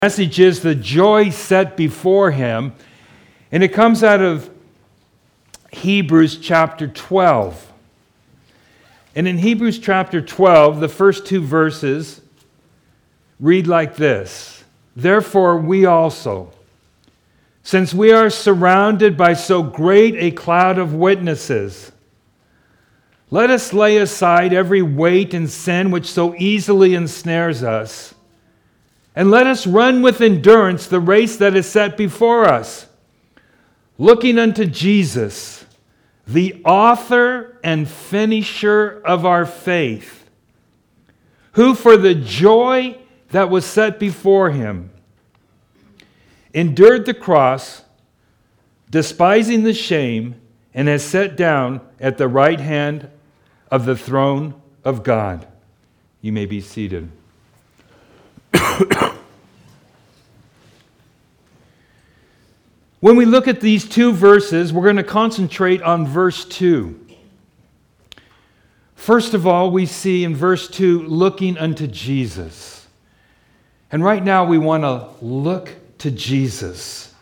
message is the joy set before him, and it comes out of Hebrews chapter 12. And in Hebrews chapter 12, the first two verses read like this: "Therefore we also, since we are surrounded by so great a cloud of witnesses, let us lay aside every weight and sin which so easily ensnares us, and let us run with endurance the race that is set before us, looking unto Jesus, the author and finisher of our faith, who for the joy that was set before him endured the cross, despising the shame, and has sat down at the right hand of the throne of God." You may be seated. When we look at these two verses, we're going to concentrate on verse 2. First of all, we see in verse 2, looking unto Jesus. And right now we want to look to Jesus.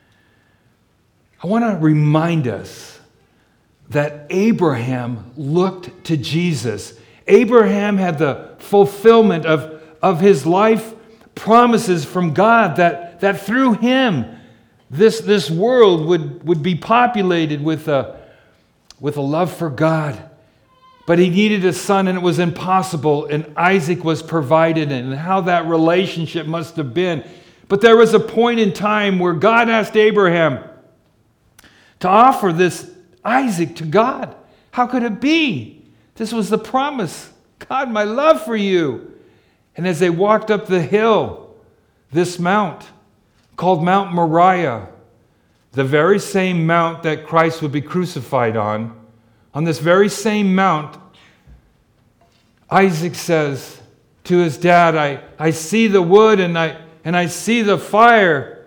I want to remind us that Abraham looked to Jesus. Abraham had the fulfillment of his life promises from God that through him this world would be populated with a love for God. But he needed a son, and it was impossible, and Isaac was provided, and how that relationship must have been. But there was a point in time where God asked Abraham to offer this Isaac to God. How could it be? This was the promise. God, my love for you. And as they walked up the hill, this mount called Mount Moriah, the very same mount that Christ would be crucified on this very same mount, Isaac says to his dad, I see the wood and I see the fire,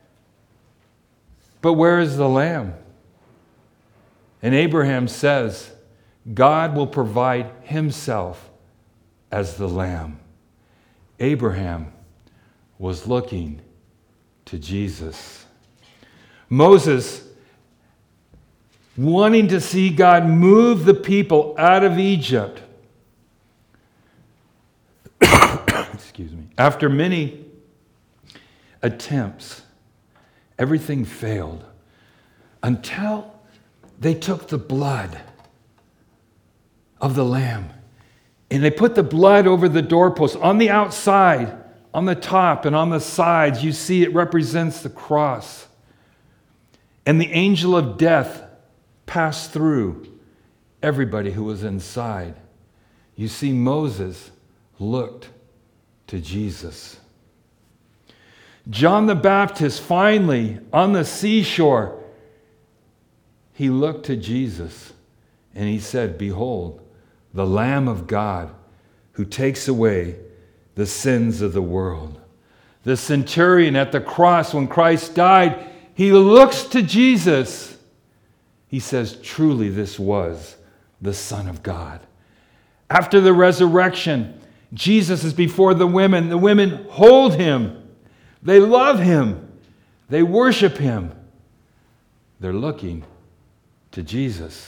but where is the lamb? And Abraham says, God will provide himself as the lamb. Abraham was looking to Jesus. Moses, wanting to see God move the people out of Egypt, excuse me, after many attempts, everything failed until they took the blood of the lamb and they put the blood over the doorpost on the outside, on the top, and on the sides. You see it represents the cross. And the angel of death passed through everybody who was inside. You see, Moses looked to Jesus. John the Baptist, finally, on the seashore, he looked to Jesus and he said, "Behold, the Lamb of God who takes away the sins of the world." The centurion at the cross, when Christ died, he looks to Jesus. He says, truly this was the Son of God. After the resurrection, Jesus is before the women. The women hold him. They love him. They worship him. They're looking to Jesus.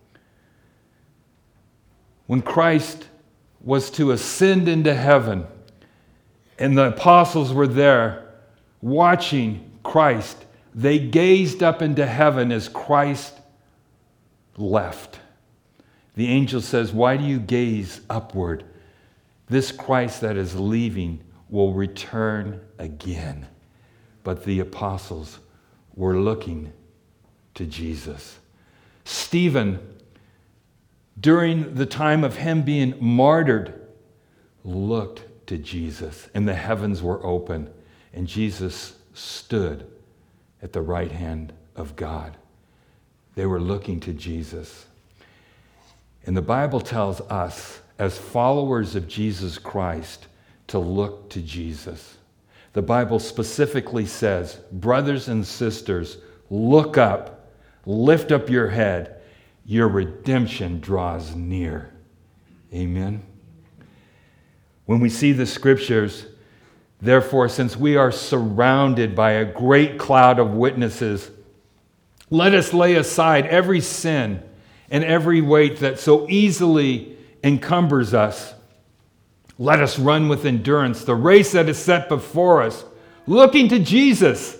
When Christ was to ascend into heaven, and the apostles were there watching Christ, they gazed up into heaven as Christ left. The angel says, "Why do you gaze upward? This Christ that is leaving will return again." But the apostles were looking to Jesus. Stephen, during the time of him being martyred, looked to Jesus, and the heavens were open, and Jesus stood at the right hand of God. They were looking to Jesus. And the Bible tells us, as followers of Jesus Christ, to look to Jesus. The Bible specifically says, brothers and sisters, look up, lift up your head. Your redemption draws near. Amen. When we see the scriptures, Therefore, since we are surrounded by a great cloud of witnesses, let us lay aside every sin and every weight that so easily encumbers us. Let us run with endurance the race that is set before us, looking to Jesus,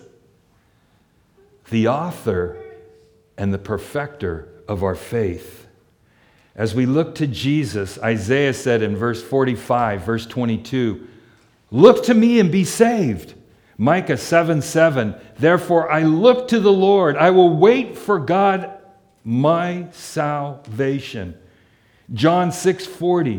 the author and the perfecter of our faith. As we look to Jesus, Isaiah said in verse 45, verse 22, "Look to me and be saved." Micah 7:7, "Therefore I look to the Lord. I will wait for God, my salvation." John 6:40,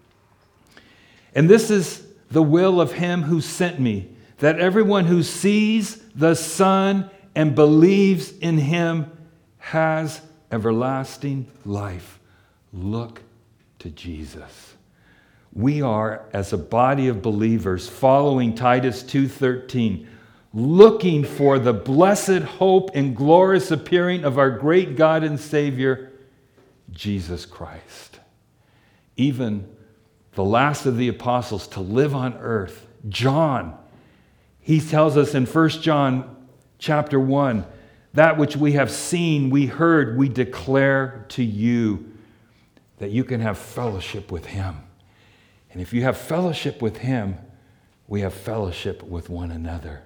"And this is the will of him who sent me, that everyone who sees the Son and believes in him has everlasting life." Look to Jesus. We are, as a body of believers, following Titus 2:13, looking for the blessed hope and glorious appearing of our great God and Savior, Jesus Christ. Even the last of the apostles to live on earth, John, he tells us in 1 John chapter 1, "That which we have seen, we heard, we declare to you," that you can have fellowship with him. And if you have fellowship with him, we have fellowship with one another.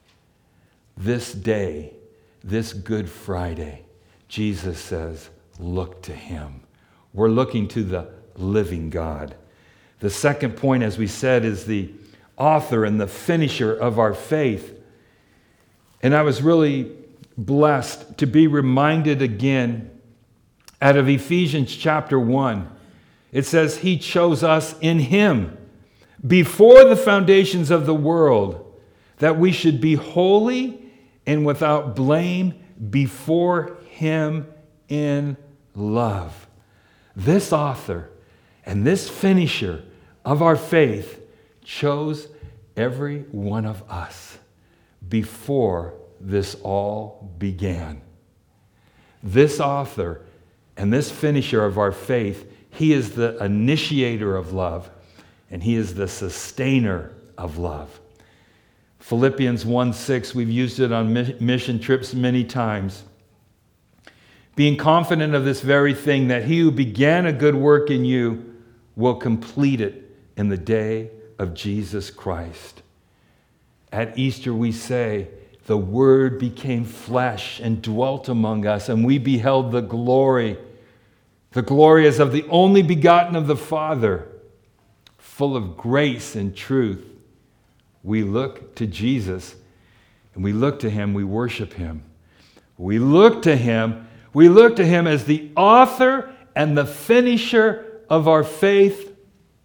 This day, this Good Friday, Jesus says, look to him. We're looking to the living God. The second point, as we said, is the author and the finisher of our faith. And I was really blessed to be reminded again out of Ephesians chapter 1. It says, he chose us in him before the foundations of the world, that we should be holy and without blame before him in love. This author and this finisher of our faith chose every one of us before this all began. This author and this finisher of our faith, he is the initiator of love, and he is the sustainer of love. Philippians 1:6, we've used it on mission trips many times. Being confident of this very thing, that he who began a good work in you will complete it in the day of Jesus Christ. At Easter we say, the Word became flesh and dwelt among us, and we beheld the glory. The glory is of the only begotten of the Father, full of grace and truth. We look to Jesus, and we look to him, we worship him. We look to him as the author and the finisher of our faith.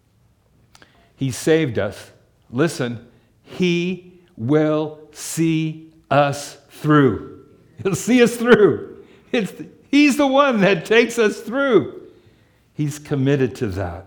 He saved us. Listen, he will see us through. He'll see us through. He's the one that takes us through. He's committed to that.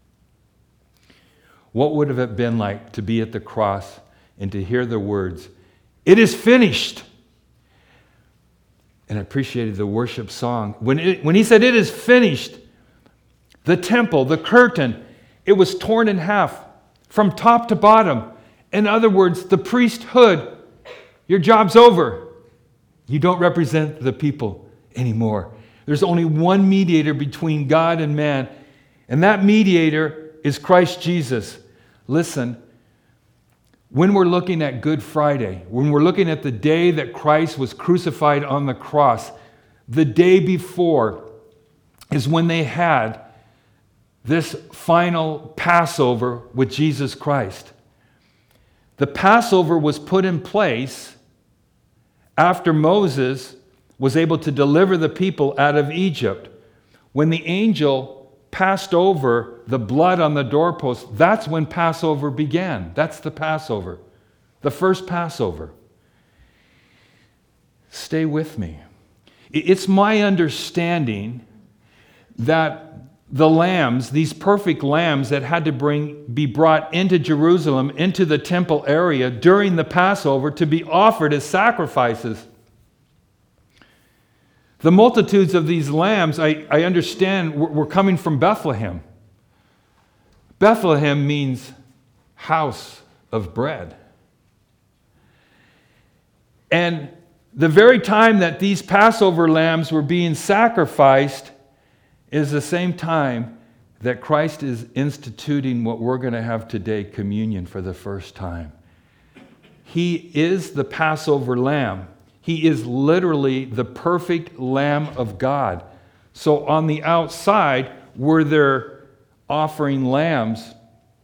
What would have it been like to be at the cross and to hear the words, "It is finished"? And I appreciated the worship song. When he said, "It is finished," the temple, the curtain, it was torn in half from top to bottom. In other words, the priesthood, your job's over. You don't represent the people anymore. There's only one mediator between God and man, and that mediator is Christ Jesus. Listen, when we're looking at Good Friday, when we're looking at the day that Christ was crucified on the cross, the day before is when they had this final Passover with Jesus Christ. The Passover was put in place after Moses was able to deliver the people out of Egypt. When the angel passed over the blood on the doorpost, that's when Passover began. That's the Passover, the first Passover. Stay with me. It's my understanding that the lambs, these perfect lambs that had to be brought into Jerusalem, into the temple area during the Passover to be offered as sacrifices. The multitudes of these lambs, I understand, were coming from Bethlehem. Bethlehem means house of bread. And the very time that these Passover lambs were being sacrificed is the same time that Christ is instituting what we're going to have today, communion, for the first time. He is the Passover lamb. He is literally the perfect Lamb of God. So on the outside were their offering lambs.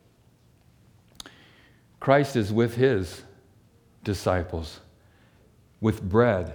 Christ is with his disciples, with bread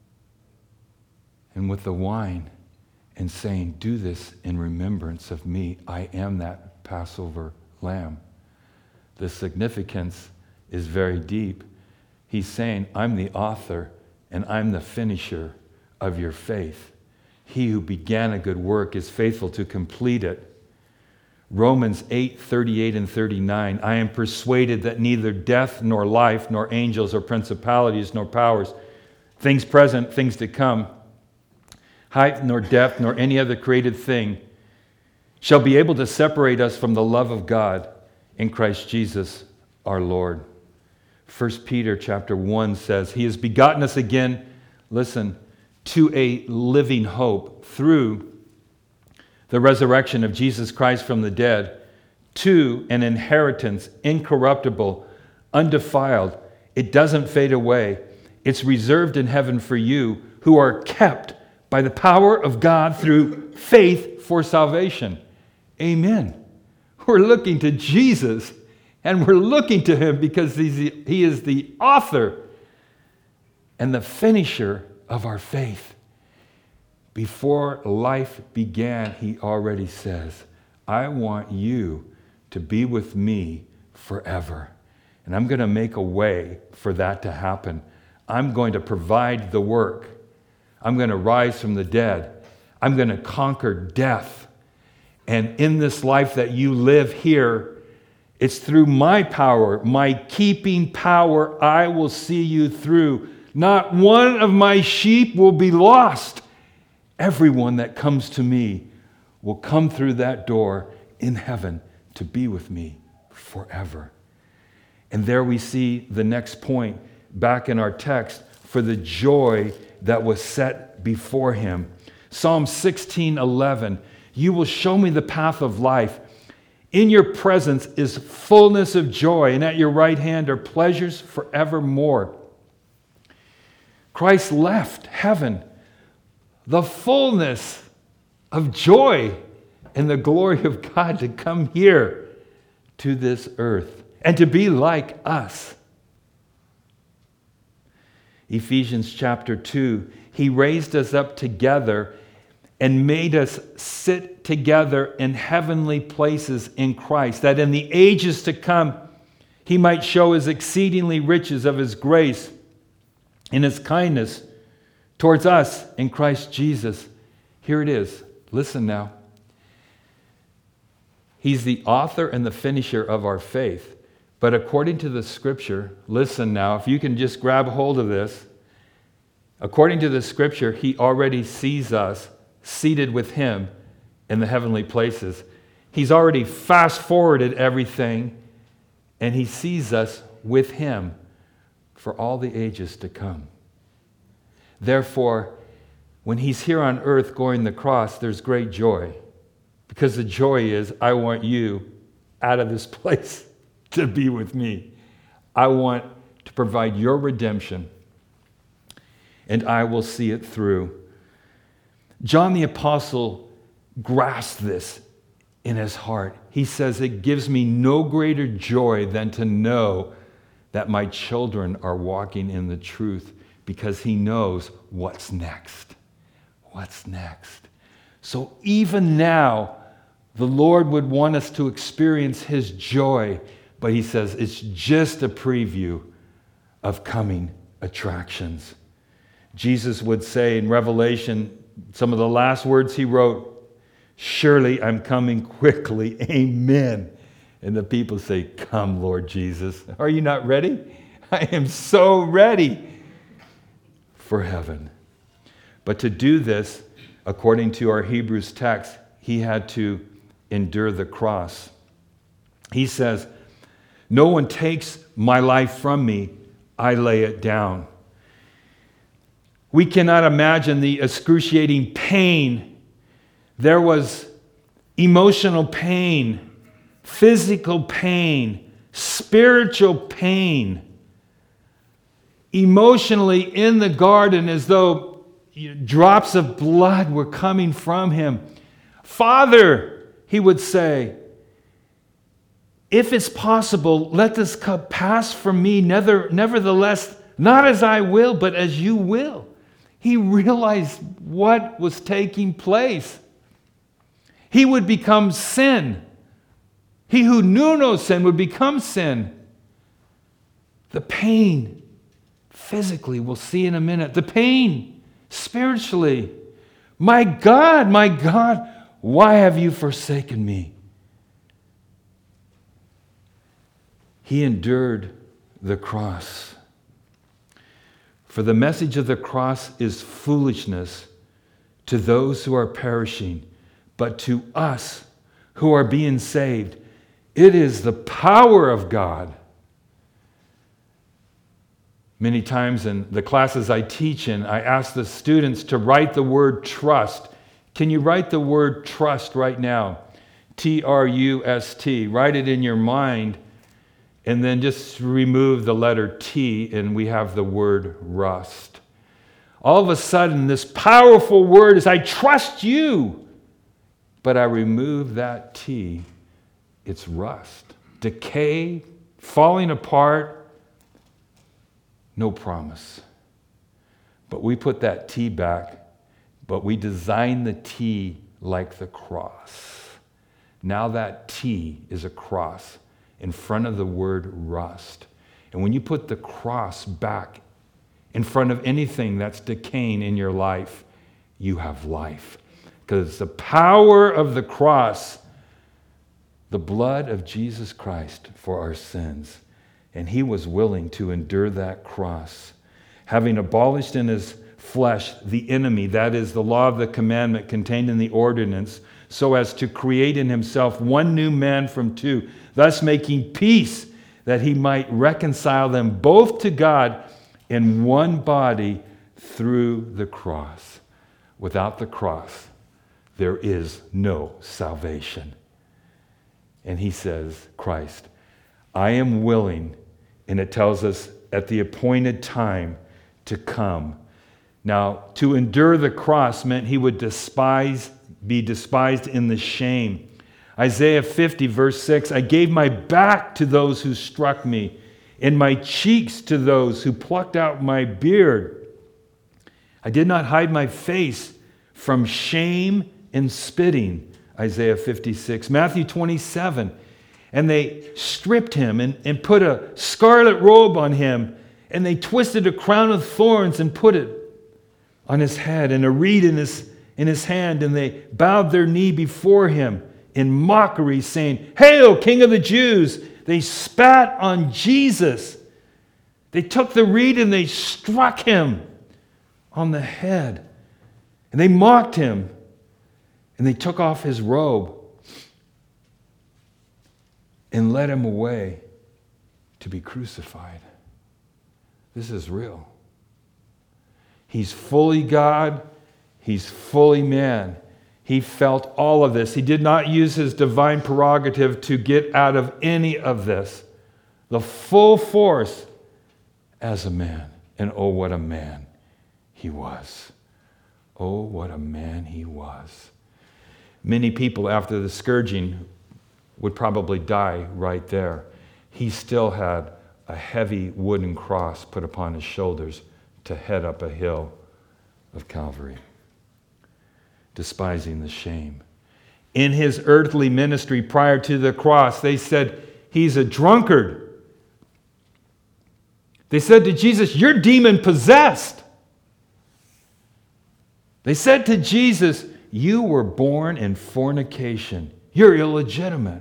and with the wine, and saying, do this in remembrance of me. I am that Passover lamb. The significance is very deep. He's saying, I'm the author and I'm the finisher of your faith. He who began a good work is faithful to complete it. Romans 8:38 and 39, I am persuaded that neither death nor life, nor angels or principalities, nor powers, things present, things to come, height nor depth, nor any other created thing, shall be able to separate us from the love of God in Christ Jesus our Lord. 1 Peter chapter 1 says, He has begotten us again, listen, to a living hope through the resurrection of Jesus Christ from the dead, to an inheritance incorruptible, undefiled. It doesn't fade away. It's reserved in heaven for you who are kept by the power of God through faith for salvation. Amen. We're looking to Jesus, and we're looking to him because he is the author and the finisher of our faith. Before life began, he already says, I want you to be with me forever. And I'm going to make a way for that to happen. I'm going to provide the work. I'm going to rise from the dead. I'm going to conquer death. And in this life that you live here, it's through my power, my keeping power, I will see you through. Not one of my sheep will be lost. Everyone that comes to me will come through that door in heaven to be with me forever. And there we see the next point back in our text, for the joy that was set before him. Psalm 16:11, you will show me the path of life. In your presence is fullness of joy, and at your right hand are pleasures forevermore. Christ left heaven, the fullness of joy and the glory of God, to come here to this earth and to be like us. Ephesians chapter 2, he raised us up together and made us sit together in heavenly places in Christ, that in the ages to come he might show his exceedingly riches of his grace in his kindness towards us in Christ Jesus. Here it is. Listen now. He's the author and the finisher of our faith. But according to the scripture, listen now, if you can just grab hold of this. According to the scripture, he already sees us seated with him in the heavenly places. He's already fast forwarded everything, and he sees us with him for all the ages to come. Therefore, when he's here on earth going the cross, there's great joy. Because the joy is, I want you out of this place to be with me. I want to provide your redemption, and I will see it through. John the Apostle grasped this in his heart. He says, it gives me no greater joy than to know that my children are walking in the truth, because he knows what's next. What's next? So even now, the Lord would want us to experience his joy, but he says it's just a preview of coming attractions. Jesus would say in Revelation, some of the last words he wrote, surely I'm coming quickly, amen. And the people say, come, Lord Jesus. Are you not ready? I am so ready for heaven. But to do this, according to our Hebrews text, he had to endure the cross. He says, no one takes my life from me, I lay it down. We cannot imagine the excruciating pain. There was emotional pain, physical pain, spiritual pain. Emotionally in the garden, as though drops of blood were coming from him. Father, he would say, if it's possible, let this cup pass from me. Nevertheless, not as I will, but as you will. He realized what was taking place. He would become sin. He who knew no sin would become sin. The pain, physically, we'll see in a minute. The pain, spiritually. My God, why have you forsaken me? He endured the cross. For the message of the cross is foolishness to those who are perishing, but to us who are being saved, it is the power of God. Many times in the classes I teach in, I ask the students to write the word trust. Can you write the word trust right now? T-R-U-S-T. Write it in your mind, and then just remove the letter T, and we have the word rust. All of a sudden, this powerful word is, I trust you. But I remove that T, it's rust. Decay, falling apart, no promise. But we put that T back, but we design the T like the cross. Now that T is a cross in front of the word rust. And when you put the cross back in front of anything that's decaying in your life, you have life. Because the power of the cross, the blood of Jesus Christ for our sins, and he was willing to endure that cross, having abolished in his flesh the enemy, that is the law of the commandment contained in the ordinance, so as to create in himself one new man from two, thus making peace, that he might reconcile them both to God in one body through the cross. Without the cross, there is no salvation. And he says, Christ, I am willing, and it tells us at the appointed time to come. Now, to endure the cross meant he would be despised in the shame. Isaiah 50, verse 6, I gave my back to those who struck me, and my cheeks to those who plucked out my beard. I did not hide my face from shame and spitting, Isaiah 56. Matthew 27, and they stripped him and put a scarlet robe on him, and they twisted a crown of thorns and put it on his head, and a reed in his hand, and they bowed their knee before him in mockery, saying, Hail, King of the Jews! They spat on Jesus. They took the reed and they struck him on the head. And they mocked him. And they took off his robe and led him away to be crucified. This is real. He's fully God. He's fully man. He felt all of this. He did not use his divine prerogative to get out of any of this. The full force as a man. And oh, what a man he was. Oh, what a man he was. Many people after the scourging would probably die right there. He still had a heavy wooden cross put upon his shoulders to head up a hill of Calvary, despising the shame. In his earthly ministry prior to the cross, they said, he's a drunkard. They said to Jesus, you're demon-possessed. They said to Jesus, you were born in fornication. You're illegitimate.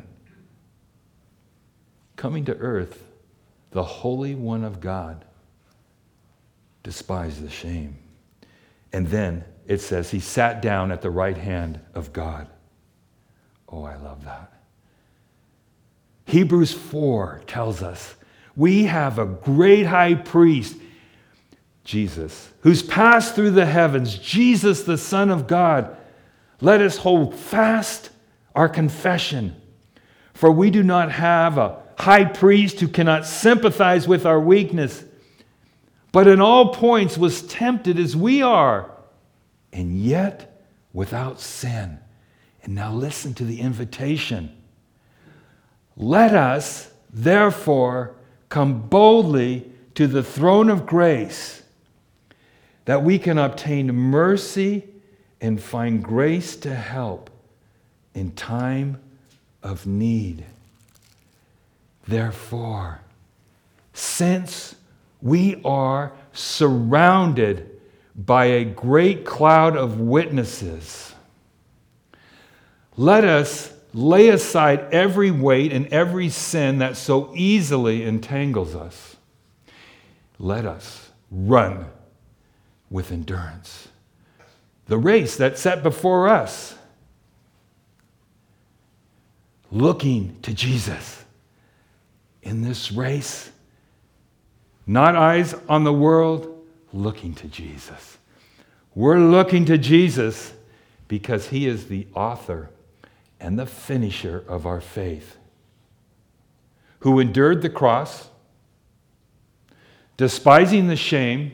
Coming to earth, the Holy One of God despised the shame. And then it says he sat down at the right hand of God. Oh, I love that. Hebrews 4 tells us we have a great high priest Jesus, who's passed through the heavens, Jesus, the Son of God, let us hold fast our confession. For we do not have a high priest who cannot sympathize with our weakness, but in all points was tempted as we are, and yet without sin. And now listen to the invitation. Let us, therefore, come boldly to the throne of grace, that we can obtain mercy and find grace to help in time of need. Therefore, since we are surrounded by a great cloud of witnesses, let us lay aside every weight and every sin that so easily entangles us. Let us run with endurance the race that's set before us, looking to Jesus in this race. Not eyes on the world, looking to Jesus. We're looking to Jesus because he is the author and the finisher of our faith, who endured the cross, despising the shame,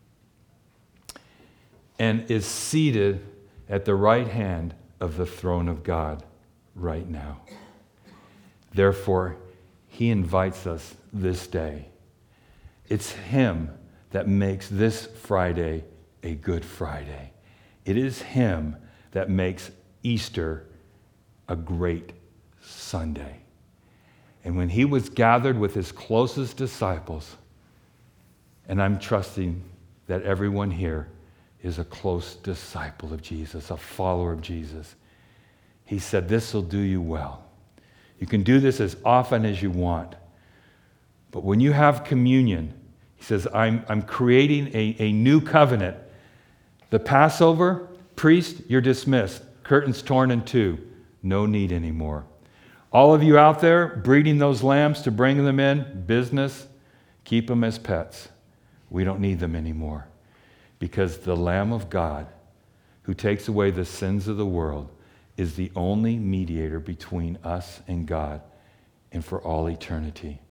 and is seated at the right hand of the throne of God right now. Therefore, he invites us this day. It's him that makes this Friday a Good Friday. It is him that makes Easter a great Sunday. And when he was gathered with his closest disciples, and I'm trusting that everyone here is a close disciple of Jesus, a follower of Jesus, he said, "This will do you well. You can do this as often as you want. But when you have communion," he says, I'm creating a new covenant. The Passover, priest, you're dismissed. Curtains torn in two. No need anymore. All of you out there breeding those lambs to bring them in, business, keep them as pets. We don't need them anymore. Because the Lamb of God, who takes away the sins of the world, is the only mediator between us and God and for all eternity.